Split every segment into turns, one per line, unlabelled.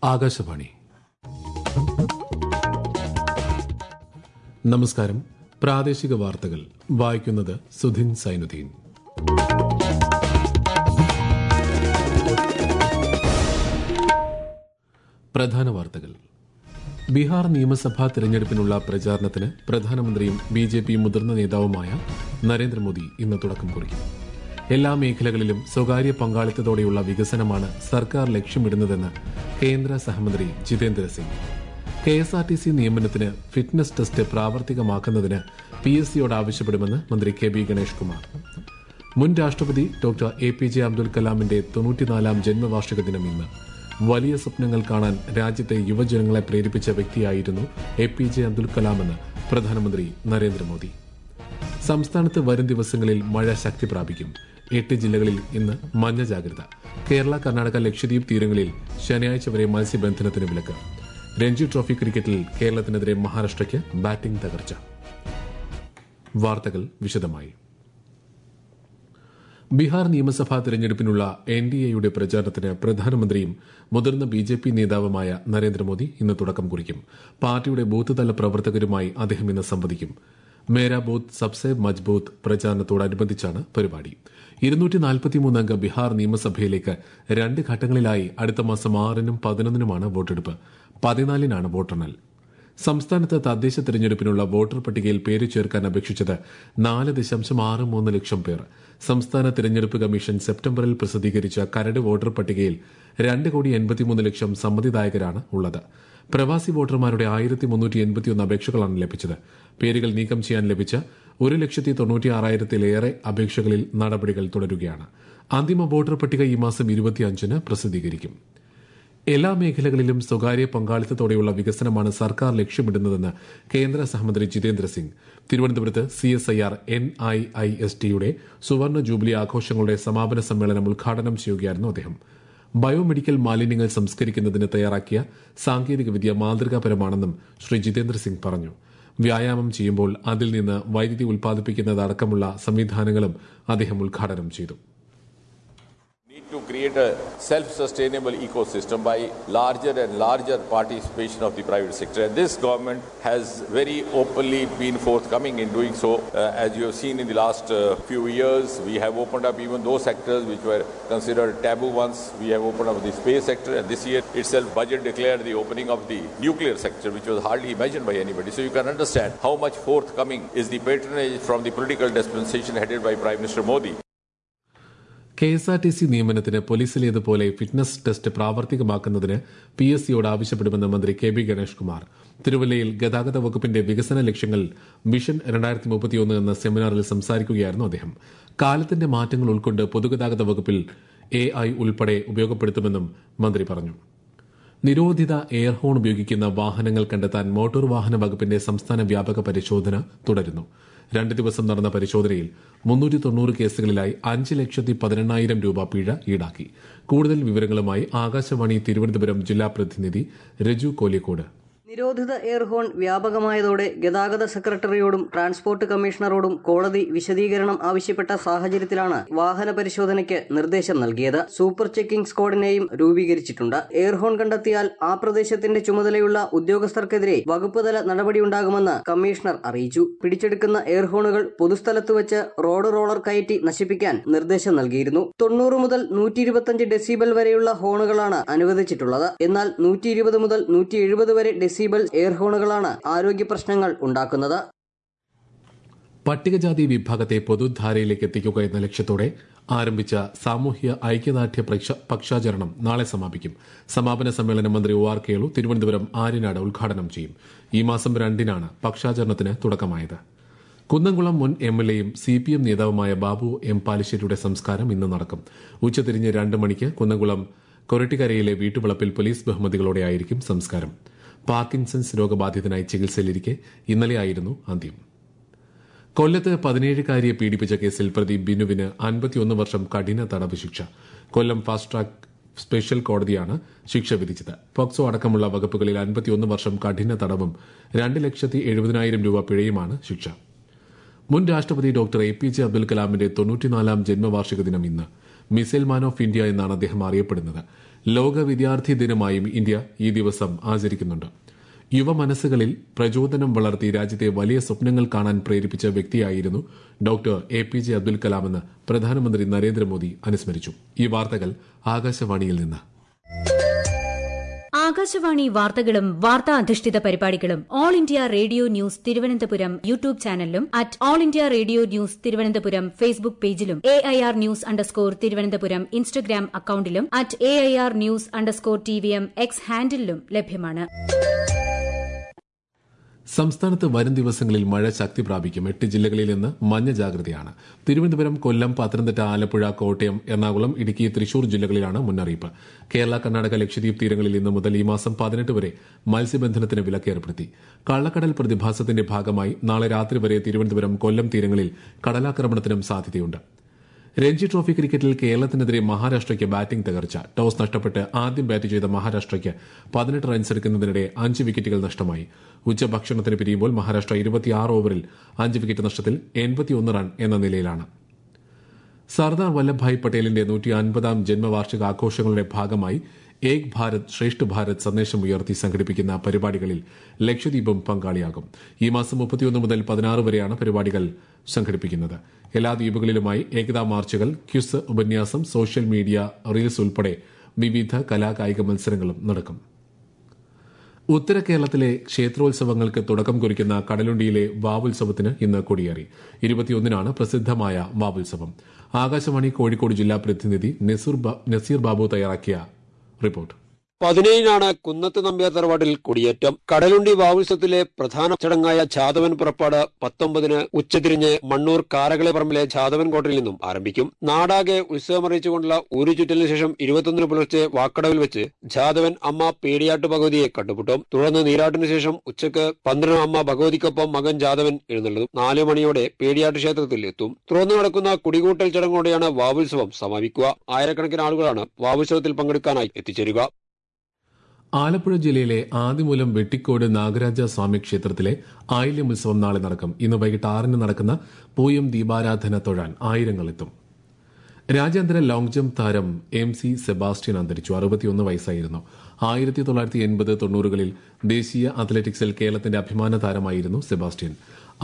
ആകാശവാണി. നമസ്കാരം. പ്രാദേശിക വാർത്തകൾ വായിക്കുന്നത് സുധിൻ സൈനുദ്ദീൻ. പ്രധാന വാർത്തകൾ. ബീഹാർ നിയമസഭാ തെരഞ്ഞെടുപ്പിനുള്ള പ്രചാരണത്തിന് പ്രധാനമന്ത്രിയും ബിജെപി മുതിർന്ന നേതാവുമായ നരേന്ദ്രമോദി ഇന്ന് തുടക്കം കുറിക്കും. എല്ലാ മേഖലകളിലും സ്വകാര്യ പങ്കാളിത്തത്തോടെയുള്ള വികസനമാണ് സർക്കാർ ലക്ഷ്യമിടുന്നതെന്ന് കേന്ദ്ര സഹമന്ത്രി ജിതേന്ദ്ര സിംഗ്. KSRTC നിയമനത്തിന് ഫിറ്റ്നസ് ടെസ്റ്റ് പ്രാവർത്തികമാക്കുന്നതിന് PSCയോട് ആവശ്യപ്പെടുമെന്ന് മന്ത്രി KB ഗണേഷ് കുമാർ. മുൻ രാഷ്ട്രപതി ഡോക്ടർ APJ അബ്ദുൽ കലാമിന്റെ 94ാം ജന്മവാർഷിക ദിനം ഇന്ന്. വലിയ സ്വപ്നങ്ങൾ കാണാൻ രാജ്യത്തെ യുവജനങ്ങളെ പ്രേരിപ്പിച്ച വ്യക്തിയായിരുന്നു APJ അബ്ദുൽ കലാമെന്ന് പ്രധാനമന്ത്രി നരേന്ദ്രമോദി. സംസ്ഥാനത്ത് വരും ദിവസങ്ങളിൽ മഴ ശക്തി പ്രാപിക്കും. 8 ജില്ലകളിൽ ഇന്ന് മഞ്ഞ ജാഗ്രത. കേരള, കർണാടക, ലക്ഷദ്വീപ് തീരങ്ങളിൽ ശനിയാഴ്ച വരെ മത്സ്യബന്ധനത്തിന് വിലക്ക്. രഞ്ജി ട്രോഫി ക്രിക്കറ്റിൽ കേരളത്തിനെതിരെ മഹാരാഷ്ട്രയ്ക്ക് ബാറ്റിംഗ് തകർച്ച. വാർത്തകൾ വിശദമായി. ബീഹാർ നിയമസഭാ തെരഞ്ഞെടുപ്പിനുള്ള NDAയുടെ പ്രചാരണത്തിന് പ്രധാനമന്ത്രിയും മുതിർന്ന BJP നേതാവുമായ നരേന്ദ്രമോദി ഇന്ന് തുടക്കം കുറിക്കും. പാർട്ടിയുടെ ബൂത്ത് തല പ്രവർത്തകരുമായി അദ്ദേഹം ഇന്ന് സംവദിക്കും. മേരാ ബൂത്ത് സബ്സെ മജ്ബൂത്ത് പ്രചാരണത്തോടനുബന്ധിച്ചാണ് പരിപാടി. 243 അംഗ ബീഹാർ നിയമസഭയിലേക്ക് 2 ഘട്ടങ്ങളിലായി അടുത്ത മാസം 6-നും 11-നുമാണ് വോട്ടെടുപ്പ്. 14-നാണ് വോട്ടെണ്ണൽ. സംസ്ഥാനത്ത് തദ്ദേശ തെരഞ്ഞെടുപ്പിനുള്ള വോട്ടർ പട്ടികയിൽ പേര് ചേർക്കാൻ അപേക്ഷിച്ചത് 4.63 ലക്ഷം പേർ. സംസ്ഥാന തെരഞ്ഞെടുപ്പ് കമ്മീഷൻ സെപ്റ്റംബറിൽ പ്രസിദ്ധീകരിച്ച കരട് വോട്ടർ പട്ടികയിൽ 2,83,00,000 സമ്മതിദായകരാണ് ഉള്ളത്. പ്രവാസി വോട്ടർമാരുടെ 1,381 അപേക്ഷകളാണ് ലഭിച്ചത്. പേരുകൾ നീക്കം ചെയ്യാൻ ലഭിച്ച 1,96,000-ലേറെ അപേക്ഷകളിൽ നടപടികൾ തുടരുകയാണ്. അന്തിമ വോട്ടർ പട്ടിക ഈ മാസം 25-ന് പ്രസിദ്ധീകരിക്കും. എല്ലാ മേഖലകളിലും സ്വകാര്യ പങ്കാളിത്തത്തോടെയുള്ള വികസനമാണ് സർക്കാർ ലക്ഷ്യമിടുന്നതെന്ന് കേന്ദ്ര സഹമന്ത്രി ജിതേന്ദ്ര സിംഗ്. തിരുവനന്തപുരത്ത് CSIR NIISTയുടെ സുവർണ ജൂബിലി ആഘോഷങ്ങളുടെ സമാപന സമ്മേളനം ഉദ്ഘാടനം ചെയ്യുകയായിരുന്നു അദ്ദേഹം. ബയോമെഡിക്കൽ മാലിന്യങ്ങൾ സംസ്കരിക്കുന്നതിന് തയ്യാറാക്കിയ സാങ്കേതികവിദ്യ മാതൃകാപരമാണെന്നും ശ്രീ ജിതേന്ദ്ര സിംഗ് പറഞ്ഞു. വ്യായാമം ചെയ്യുമ്പോൾ അതിൽ നിന്ന് വൈദ്യുതി ഉൽപ്പാദിപ്പിക്കുന്നതടക്കമുള്ള സംവിധാനങ്ങളും അദ്ദേഹം ഉദ്ഘാടനം ചെയ്തു.
To create a self-sustainable ecosystem by larger and larger participation of the private sector. And this government has very openly been forthcoming in doing so. As you have seen in the last few years, we have opened up even those sectors which were considered taboo ones. We have opened up the space sector, and this year itself budget declared the opening of the nuclear sector, which was hardly imagined by anybody. So you can understand how much forthcoming is the patronage from the political dispensation headed by Prime Minister Modi.
KSRTC നിയമനത്തിന് പോലീസിലേതുപോലെ fitness test പ്രാവർത്തികമാക്കുന്നതിന് PSCയോട് ആവശ്യപ്പെടുമെന്ന് മന്ത്രി KB Ganesh Kumar. തിരുവല്ലയിൽ ഗതാഗത വകുപ്പിന്റെ വികസന ലക്ഷ്യങ്ങൾ മിഷൻ 2031 എന്ന സെമിനാറിൽ സംസാരിക്കുകയായിരുന്നു അദ്ദേഹം. കാലത്തിന്റെ മാറ്റങ്ങൾ ഉൾക്കൊണ്ട് പൊതുഗതാഗത വകുപ്പിൽ AI ഉൾപ്പെടെ ഉപയോഗപ്പെടുത്തുമെന്നും മന്ത്രി പറഞ്ഞു. നിരോധിത എയർ ഹോൺ ഉപയോഗിക്കുന്ന വാഹനങ്ങൾ കണ്ടെത്താൻ മോട്ടോർ വാഹന വകുപ്പിന്റെ സംസ്ഥാന വ്യാപക പരിശോധന തുടരുന്നു. 2 ദിവസം നടന്ന പരിശോധനയിൽ 390 കേസുകളിലായി 5,18,000 രൂപ പിഴ ഈടാക്കി. കൂടുതൽ വിവരങ്ങളുമായി ആകാശവാണി തിരുവനന്തപുരം ജില്ലാ പ്രതിനിധി രജു കോലിക്കോട്.
നിരോധിത എയർ ഹോൺ വ്യാപകമായതോടെ ഗതാഗത സെക്രട്ടറിയോടും ട്രാൻസ്പോർട്ട് കമ്മീഷണറോടും കോടതി വിശദീകരണം ആവശ്യപ്പെട്ട സാഹചര്യത്തിലാണ് വാഹന പരിശോധനയ്ക്ക് നിർദ്ദേശം നൽകിയത്. സൂപ്പർ ചെക്കിംഗ് സ്ക്വാഡിനെയും രൂപീകരിച്ചിട്ടുണ്ട്. എയർ ഹോൺ കണ്ടെത്തിയാൽ ആ പ്രദേശത്തിന്റെ ചുമതലയുള്ള ഉദ്യോഗസ്ഥർക്കെതിരെ വകുപ്പ് തല നടപടിയുണ്ടാകുമെന്ന് കമ്മീഷണർ അറിയിച്ചു. പിടിച്ചെടുക്കുന്ന എയർ ഹോണുകൾ പൊതുസ്ഥലത്ത് വെച്ച് റോഡ് റോളർ കയറ്റി നശിപ്പിക്കാൻ നിർദ്ദേശം നൽകിയിരുന്നു. 90 മുതൽ 125 ഡെസിബൽ വരെയുള്ള ഹോണുകളാണ് അനുവദിച്ചിട്ടുള്ളത്. എന്നാൽ 120 മുതൽ 170 വരെ ഡെസിബൽ എയർ ഹോണുകളാണ് ആരോഗ്യ പ്രശ്നങ്ങൾ ഉണ്ടാക്കുന്നത്.
പട്ടികജാതി വിഭാഗത്തെ പൊതുധാരയിലേക്ക് എത്തിക്കുക എന്ന ലക്ഷ്യത്തോടെ ആരംഭിച്ച സാമൂഹ്യ ഐക്യദാർഢ്യ പക്ഷാചരണം നാളെ സമാപിക്കും. സമാപന സമ്മേളനം മന്ത്രി OR കേളു തിരുവനന്തപുരം ആര്യനാട് ഉദ്ഘാടനം ചെയ്യും. ഈ മാസം 2-നാണ് പക്ഷാചരണത്തിന് തുടക്കമായത്. കുന്നംകുളം മുൻ MLAയും CPM നേതാവുമായ ബാബു M. പാലിശ്ശേരിയുടെ സംസ്കാരം ഇന്ന് നടക്കും. ഉച്ചതിരിഞ്ഞ് 2 മണിക്ക് കുന്നംകുളം കൊരട്ടിക്കരയിലെ വീട്ടുവളപ്പിൽ പോലീസ് ബഹുമതികളോടെയായിരിക്കും സംസ്കാരം. പാർക്കിൻസൺസ് രോഗബാധിതനായി ചികിത്സയിലിരിക്കെ ഇന്നലെയായിരുന്നു അന്ത്യം. കൊല്ലത്ത് 17-കാരിയെ പീഡിപ്പിച്ച കേസിൽ പ്രതി ബിനുവിന് 51 വർഷം കഠിന തടവ് ശിക്ഷ. കൊല്ലം ഫാസ്റ്റ് ട്രാക്ക് സ്പെഷ്യൽ കോടതിയാണ് ശിക്ഷ വിധിച്ചത്. പോക്സോ അടക്കമുള്ള വകുപ്പുകളിൽ 51 വർഷം കഠിന തടവും 2,70,000 രൂപ പിഴയുമാണ് ശിക്ഷ. മുൻ രാഷ്ട്രപതി ഡോക്ടർ APJ അബ്ദുൽ കലാമിന്റെ 94ാം ജന്മവാർഷിക ദിനം ഇന്ന്. മിസൈൽ മാൻ ഓഫ് ഇന്ത്യ എന്നാണ് അദ്ദേഹം അറിയപ്പെടുന്നത്. ലോക വിദ്യാർത്ഥി ദിനമായും ഇന്ത്യ ഈ ദിവസം ആചരിക്കുന്നുണ്ട്. യുവമനസ്സുകളിൽ പ്രചോദനം വളർത്തി രാജ്യത്തെ വലിയ സ്വപ്നങ്ങൾ കാണാൻ പ്രേരിപ്പിച്ച വ്യക്തിയായിരുന്നു ഡോക്ടർ APJ അബ്ദുൽ കലാമെന്ന് പ്രധാനമന്ത്രി നരേന്ദ്രമോദി അനുസ്മരിച്ചു. ഈ വാർത്തകൾ ആകാശവാണിയിൽ നിന്ന്.
ആകാശവാണി വാർത്തകളും വാർത്താ അധിഷ്ഠിത പരിപാടികളും all India radio news Thiruvananthapuram YouTube ചാനലിലും at all India radio news Thiruvananthapuram Facebook പേജിലും AIR ന്യൂസ് _തിരുവനന്തപുരം ഇൻസ്റ്റഗ്രാം അക്കൌണ്ടിലും at AIR news _TVM X ഹാൻഡിലും ലഭ്യമാണ്.
സംസ്ഥാനത്ത് വരും ദിവസങ്ങളിൽ മഴ ശക്തി പ്രാപിക്കും. 8 ജില്ലകളിൽ ഇന്ന് മഞ്ഞ ജാഗ്രതയാണ്. തിരുവനന്തപുരം, കൊല്ലം, പത്തനംതിട്ട, ആലപ്പുഴ, കോട്ടയം, എറണാകുളം, ഇടുക്കി, തൃശൂർ ജില്ലകളിലാണ് മുന്നറിയിപ്പ്. കേരള, കർണാടക, ലക്ഷദ്വീപ് തീരങ്ങളിൽ ഇന്ന് മുതൽ ഈ മാസം 18 വരെ മത്സ്യബന്ധനത്തിന് വിലക്ക് ഏർപ്പെടുത്തി. കള്ളക്കടൽ പ്രതിഭാസത്തിന്റെ ഭാഗമായി നാളെ രാത്രി വരെ തിരുവനന്തപുരം, കൊല്ലം തീരങ്ങളിൽ കടലാക്രമണത്തിനും സാധ്യതയുണ്ട്. രഞ്ജി ട്രോഫി ക്രിക്കറ്റിൽ കേരളത്തിനെതിരെ മഹാരാഷ്ട്രയ്ക്ക് ബാറ്റിംഗ് തകർച്ച. ടോസ് നഷ്ടപ്പെട്ട് ആദ്യം ബാറ്റ് ചെയ്ത മഹാരാഷ്ട്രയ്ക്ക് 18 റൺസ് എടുക്കുന്നതിനിടെ 5 വിക്കറ്റുകൾ നഷ്ടമായി. ഉച്ചഭക്ഷണത്തിന് പിരിയുമ്പോൾ മഹാരാഷ്ട്ര 26 ഓവറിൽ 5 വിക്കറ്റ് നഷ്ടത്തിൽ 81 റൺ എന്ന നിലയിലാണ്. സർദാർ വല്ലഭ്ഭായ് പട്ടേലിന്റെ 150ാം ജന്മവാർഷിക ആഘോഷങ്ങളുടെ ഭാഗമായി ഏക് ഭാരത് ശ്രേഷ്ഠ ഭാരത് സന്ദേശമുയർത്തി സംഘടിപ്പിക്കുന്ന പരിപാടികളിൽ ലക്ഷദ്വീപും പങ്കാളിയാകും. ഈ മാസം 31 മുതൽ 16 വരെയാണ് പരിപാടികൾ സംഘടിപ്പിക്കുന്നത്. എല്ലാ ദ്വീപുകളിലുമായി ഏകതാ മാർച്ചുകൾ, ക്വിസ്, ഉപന്യാസം, സോഷ്യൽ മീഡിയ, റീൽസ് ഉൾപ്പെടെ വിവിധ കലാകായിക മത്സരങ്ങളും നടക്കും. ഉത്തര കേരളത്തിലെ ക്ഷേത്രോത്സവങ്ങൾക്ക് തുടക്കം കുറിക്കുന്ന കടലുണ്ടിയിലെ വാവുത്സവത്തിന് ഇന്ന് കൊടിയേറി. 21-നാണ് പ്രസിദ്ധമായ വാവുത്സവം. ആകാശവാണി കോഴിക്കോട് ജില്ലാ പ്രതിനിധി നസീർ ബാബു തയ്യാറാക്കിയ റിപ്പോർട്ട്.
17-നാണ് കുന്നത്ത് നമ്പ്യാർ തറവാട്ടിൽ കൊടിയേറ്റം. കടലുണ്ടി വാവുത്സവത്തിലെ പ്രധാന ചടങ്ങായ ചാതവൻ പുറപ്പാട് 19-ന് ഉച്ചതിരിഞ്ഞ് മണ്ണൂർ കാരകളെ പറമ്പിലെ ചാതവൻ കോട്ടയിൽ നിന്നും ആരംഭിക്കും. നാടാകെ ഉത്സവമറിയിച്ചുകൊണ്ടുള്ള ഊരുചുറ്റലിന് ശേഷം 21-ന് പുലർച്ചെ വാക്കടവിൽ വെച്ച് ജാതവൻ അമ്മ പേടിയാട്ട് ഭഗവതിയെ കണ്ടുമുട്ടും. തുടർന്ന് നീരാട്ടിന് ശേഷം ഉച്ചക്ക് 12-ന് അമ്മ ഭഗവതിക്കൊപ്പം മകൻ ജാതവൻ എഴുന്നള്ളും. 4 മണിയോടെ പേടിയാട്ട് ക്ഷേത്രത്തിൽ എത്തും. തുടർന്ന് നടക്കുന്ന കുടികൂട്ടൽ ചടങ്ങോടെയാണ് വാവുത്സവം സമാപിക്കുക. ആയിരക്കണക്കിന് ആളുകളാണ് വാവുത്സവത്തിൽ പങ്കെടുക്കാനായി എത്തിച്ചേരുക.
ആലപ്പുഴ ജില്ലയിലെ ആദിമൂലം വെട്ടിക്കോട് നാഗരാജ സ്വാമി ക്ഷേത്രത്തിലെ ആയില്യം ഉത്സവം നാളെ നടക്കും. ഇന്ന് വൈകിട്ട് 6-ന് നടക്കുന്ന പൂയം ദീപാരാധന തൊഴാൻ ആയിരങ്ങളെത്തും. രാജ്യാന്തര ലോങ് ജംപ് താരം MC സെബാസ്റ്റ്യൻ അന്തരിച്ചു. 61 വയസ്സായിരുന്നു. 1980-90കളിൽ ദേശീയ അത്ലറ്റിക്സിൽ കേരളത്തിന്റെ അഭിമാന താരമായിരുന്നു സെബാസ്റ്റ്യൻ.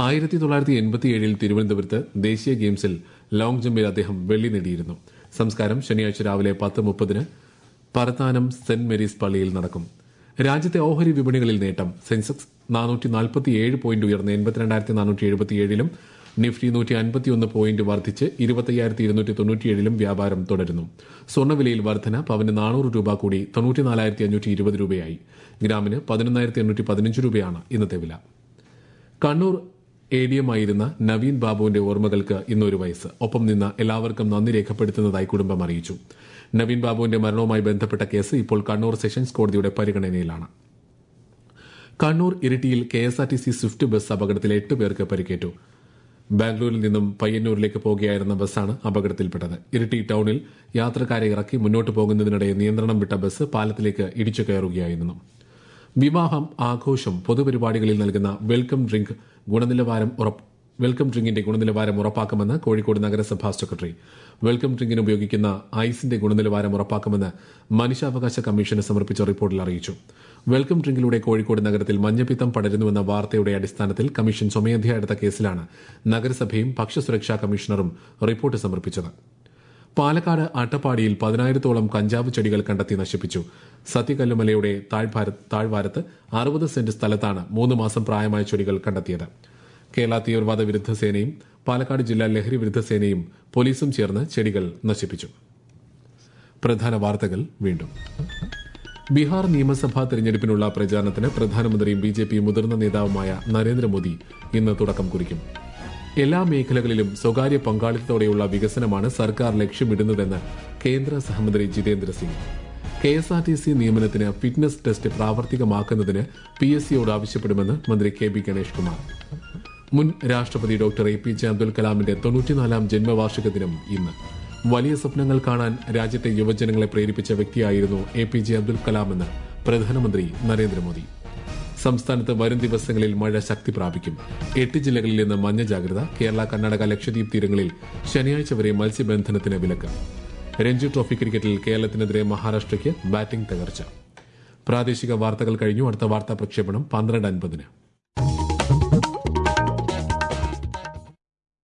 1987-ൽ തിരുവനന്തപുരത്ത് ദേശീയ ഗെയിംസിൽ ലോങ് ജമ്പിൽ അദ്ദേഹം വെള്ളി നേടിയിരുന്നു. സംസ്കാരം ശനിയാഴ്ച രാവിലെ 10:30-ന് പറത്താനം സെന്റ് മേരീസ് പള്ളിയിൽ നടക്കും. രാജ്യത്തെ ഓഹരി വിപണികളിൽ നേട്ടം. സെൻസെക്സ് 447 പോയിന്റ് ഉയർന്ന് 82,477-ലും നിഫ്റ്റി 151 പോയിന്റ് വർദ്ധിച്ച് 25,297-ലും വ്യാപാരം തുടരുന്നു. സ്വർണ്ണവിലയിൽ വർധന. പവന് 400 രൂപ കൂടി 94,520 രൂപയായി. ഗ്രാമിന് 11,815 രൂപയാണ് ഇന്നത്തെ വില. കണ്ണൂർ ADM ആയിരുന്ന നവീൻ ബാബുവിന്റെ ഓർമ്മകൾക്ക് ഇന്നൊരു വയസ്സ്. ഒപ്പം നിന്ന് എല്ലാവർക്കും നന്ദി രേഖപ്പെടുത്തുന്നതായി കുടുംബം അറിയിച്ചു. നവീൻ ബാബുവിന്റെ മരണവുമായി ബന്ധപ്പെട്ട കേസ് ഇപ്പോൾ കണ്ണൂർ സെഷൻസ് കോടതിയുടെ പരിഗണനയിലാണ്. കണ്ണൂർ ഇരിട്ടിയിൽ KSRTC സ്വിഫ്റ്റ് ബസ് അപകടത്തിൽ 8 പേർക്ക് പരിക്കേറ്റു. ബാംഗ്ലൂരിൽ നിന്നും പയ്യന്നൂരിലേക്ക് പോകുകയായിരുന്ന ബസ്സാണ് അപകടത്തിൽപ്പെട്ടത്. ഇരിട്ടി ടൌണിൽ യാത്രക്കാരെ ഇറക്കി മുന്നോട്ട് പോകുന്നതിനിടെ നിയന്ത്രണം വിട്ട ബസ് പാലത്തിലേക്ക് ഇടിച്ചു കയറുകയായിരുന്നു. വിവാഹം, ആഘോഷം, പൊതുപരിപാടികളിൽ നൽകുന്ന വെൽക്കം ഡ്രിങ്കിന്റെ ഗുണനിലവാരം ഉറപ്പാക്കുമെന്ന് കോഴിക്കോട് നഗരസഭാ സെക്രട്ടറി. വെൽക്കം ഡ്രിങ്കിന് ഉപയോഗിക്കുന്ന ഐസിന്റെ ഗുണനിലവാരം ഉറപ്പാക്കുമെന്ന് മനുഷ്യാവകാശ കമ്മീഷന് സമർപ്പിച്ച റിപ്പോർട്ടിൽ അറിയിച്ചു. വെൽക്കം ഡ്രിങ്കിലൂടെ കോഴിക്കോട് നഗരത്തിൽ മഞ്ഞപ്പിത്തം പടരുന്നുവെന്ന വാർത്തയുടെ അടിസ്ഥാനത്തിൽ കമ്മീഷൻ സ്വമേധയാ എടുത്ത കേസിലാണ് നഗരസഭയും ഭക്ഷ്യസുരക്ഷാ കമ്മീഷണറും റിപ്പോർട്ട് സമർപ്പിച്ചത്. പാലക്കാട് അട്ടപ്പാടിയിൽ 10,000-ഓളം കഞ്ചാവ് ചെടികൾ കണ്ടെത്തി നശിപ്പിച്ചു. സത്യകല്ലുമലയുടെ താഴ്വാരത്ത് 60 സെന്റ് സ്ഥലത്താണ് 3 മാസം പ്രായമായ ചെടികൾ കണ്ടെത്തിയത്. കേരള തീവ്രവാദ വിരുദ്ധ സേനയും പാലക്കാട് ജില്ലാ ലഹരി വിരുദ്ധ സേനയും പോലീസും ചേർന്ന് ചെടികൾ നശിപ്പിച്ചു. പ്രധാന വാർത്തകൾ വീണ്ടും. ബീഹാർ നിയമസഭാ തെരഞ്ഞെടുപ്പിനുള്ള പ്രചാരണത്തിന് പ്രധാനമന്ത്രിയും BJP മുതിർന്ന നേതാവുമായ നരേന്ദ്രമോദി ഇന്ന് തുടക്കം കുറിക്കും. എല്ലാ മേഖലകളിലും സ്വകാര്യ പങ്കാളിത്തത്തോടെയുള്ള വികസനമാണ് സർക്കാർ ലക്ഷ്യമിടുന്നതെന്ന് കേന്ദ്ര സഹമന്ത്രി ജിതേന്ദ്ര സിംഗ്. KSRTC നിയമനത്തിന് ഫിറ്റ്നസ് ടെസ്റ്റ് പ്രാവർത്തികമാക്കുന്നതിന് PSCയോട് ആവശ്യപ്പെടുമെന്ന് മന്ത്രി KB ഗണേഷ് കുമാർ. മുൻ രാഷ്ട്രപതി ഡോക്ടർ APJ അബ്ദുൽ കലാമിന്റെ 94-ാം ജന്മവാർഷിക ദിനം ഇന്ന്. വലിയ സ്വപ്നങ്ങൾ കാണാൻ രാജ്യത്തെ യുവജനങ്ങളെ പ്രേരിപ്പിച്ച വ്യക്തിയായിരുന്നു APJ അബ്ദുൽ കലാമെന്ന് പ്രധാനമന്ത്രി നരേന്ദ്രമോദി. സംസ്ഥാനത്ത് വരും ദിവസങ്ങളിൽ മഴ ശക്തി പ്രാപിക്കും. 8 ജില്ലകളിൽ നിന്ന് മഞ്ഞ ജാഗ്രത. കേരള, കർണാടക, ലക്ഷദ്വീപ് തീരങ്ങളിൽ ശനിയാഴ്ച വരെ മത്സ്യബന്ധനത്തിന് വിലക്ക്. രഞ്ജി ട്രോഫി ക്രിക്കറ്റിൽ കേരളത്തിനെതിരെ മഹാരാഷ്ട്രയ്ക്ക് ബാറ്റിംഗ് തകർച്ച. പ്രാദേശിക വാർത്തകൾ കഴിഞ്ഞു. അടുത്ത വാർത്താ പ്രക്ഷേപണം 12:50.